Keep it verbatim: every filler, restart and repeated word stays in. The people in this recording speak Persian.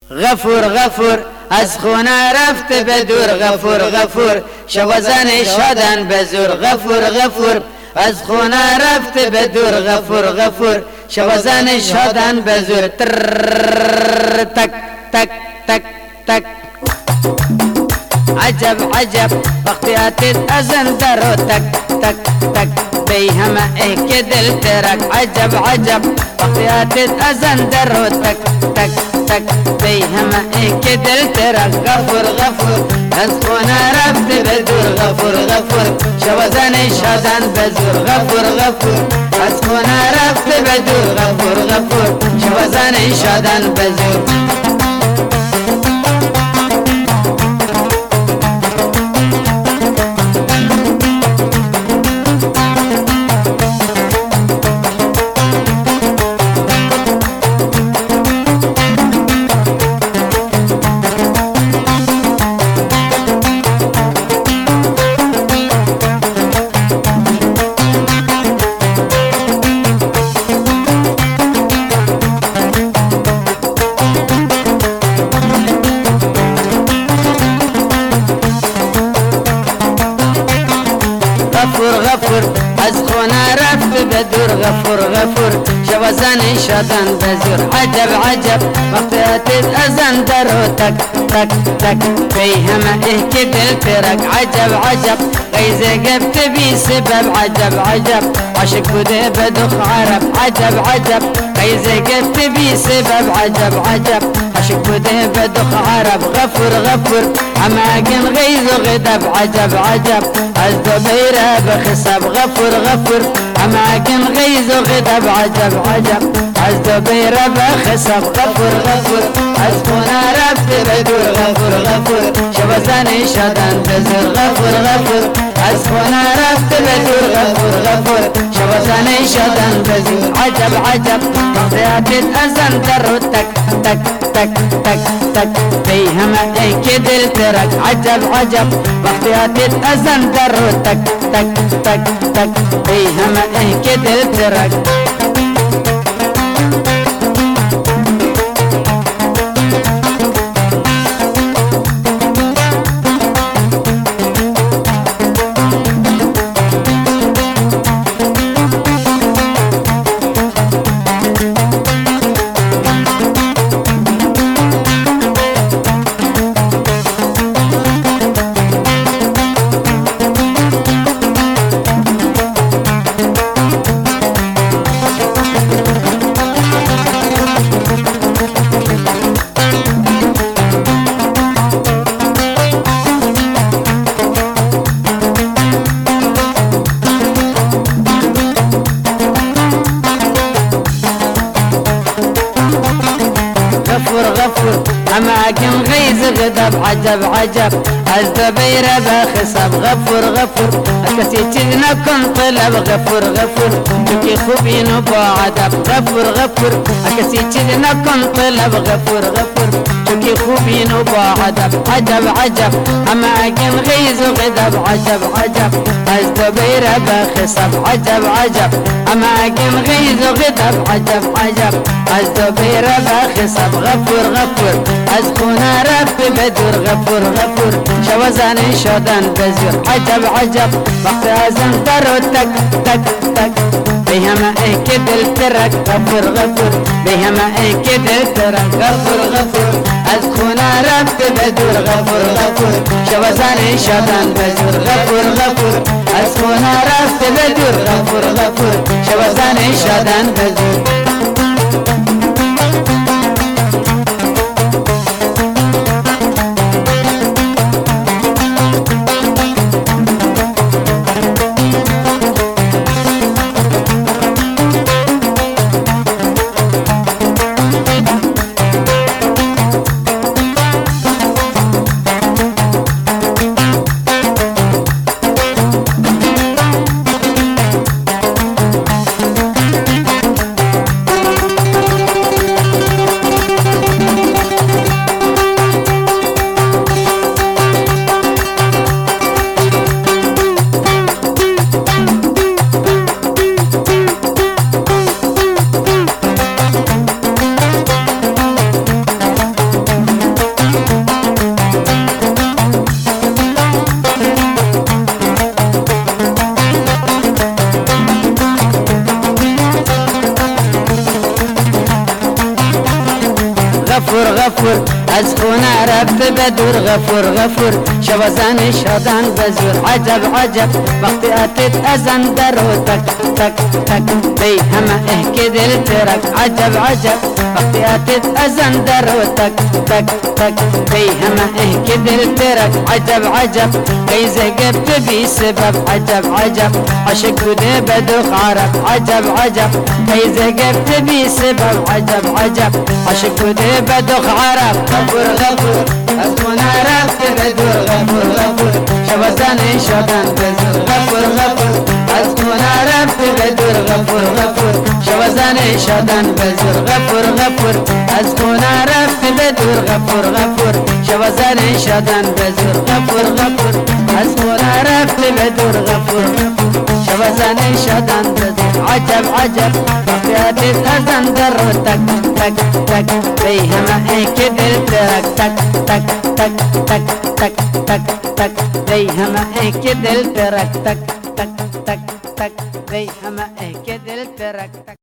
غفور غفور از خونه رفت به دور غفور غفور شب زن شدن به زور غفور غفور از خونه رفت به دور غفور غفور شب زن شدن به زور تک تک تک تک عجب عجب وقتی اتید ازن درو تک تک تک بی همه ای که دل ترک عجب عجب وقتی اتید ازن درو تک تک تک بی همه ای که دل ترک غفور غفور از خونه رفت به دور غفور غفور شب زن شدن به زور غفور غفور از خونه رفت به دور غفور غفور شب زن شدن به زور غفور از خونه رفت به دور غفور غفور شب زن شدن به زور عجب عجب وقتی اتید ازن درو تک تک تک بی همه ای که دل ترک عجب عجب غیزه گفت بی سبب عجب عجب عاشق بوده به دخ عرب عجب عجب غیزه گفت بی سبب عجب عجب عاشق بوده به دخ عرب غفور غفور اما کن غیز و غدب عجب عجب از دو بیره بخسب غفور غفور اما کن غیز و غدب عجب عجب از دو بیره بخسب غفور غفور از خونه رفت به دور غفور غفور شب زن شدن به زور غفور غفور از خونه رفت به دور غفور غفور شب زن شدن به زور عجب عجب وقتی اتید ازن درو تک تک تک تک تک بی همه ای که دل ترک عجب عجب وقتی اتید ازن درو تک تک تک تک بی همه ای که دل ترک غفور اما كن غيز غضب عجب عجب از دبيره بخسب غفور غفور كسي تجنا كن طلب غفور غفور تكي خوبين وبعدب غفور غفور كسي تجنا كن طلب غفور غفور تكي خوبين وبعدب عجب عجب اما كن غيز غضب عجب عجب از دبيره بخسب عجب عجب اما كن غيز غضب عجب عجب از دبيره بخسب غفور غفور از خونه رفت به دور غفور غفور شب زن شدن به زور عجب عجب وقت ازن درو تک تک تک بی همه ای که دل ترک غفور غفور بی همه ای که دل ترک غفور غفور از خونه رفت به دور غفور غفور شب زن شدن به زور غفور غفور از خونه رفت به دور غفور غفور شب زن شدن به زور غفور غفور از خونه رفته بدور غفور غفور شوازن شادن بزور عجب عجب وقتی اتت ازن در و تک تک تک بی همه اه که دل ترک عجب عجب وقتی اتت ازن در و تک تک تک بی همه اه که دل ترک عجب عجب قیزه گفت بی سبب عجب عجب عشق بوده بدوخ عرب عجب عجب قیزه گفت بی سبب عجب عجب عشق بوده بدوخ عرب غفور غفور از خونه رفته بدور غفور غفور شوازن شدن بزور غفور غفور از خونه رفته بدور غفور غفور شوازن شدن بزور غفور غفور از خونه رفته بدور غفور غفور شوازن شدن بزور غفور غفور از خونه رفته بدور غفور شوازن شدن بزور عجب عجب وقتی ازن در تک تک تک بی همه ای که دل ترک تک تک تک تک تک تک تک بی همه ای که دل ترک تک تک تک تک بی همه ای که دل ترک تک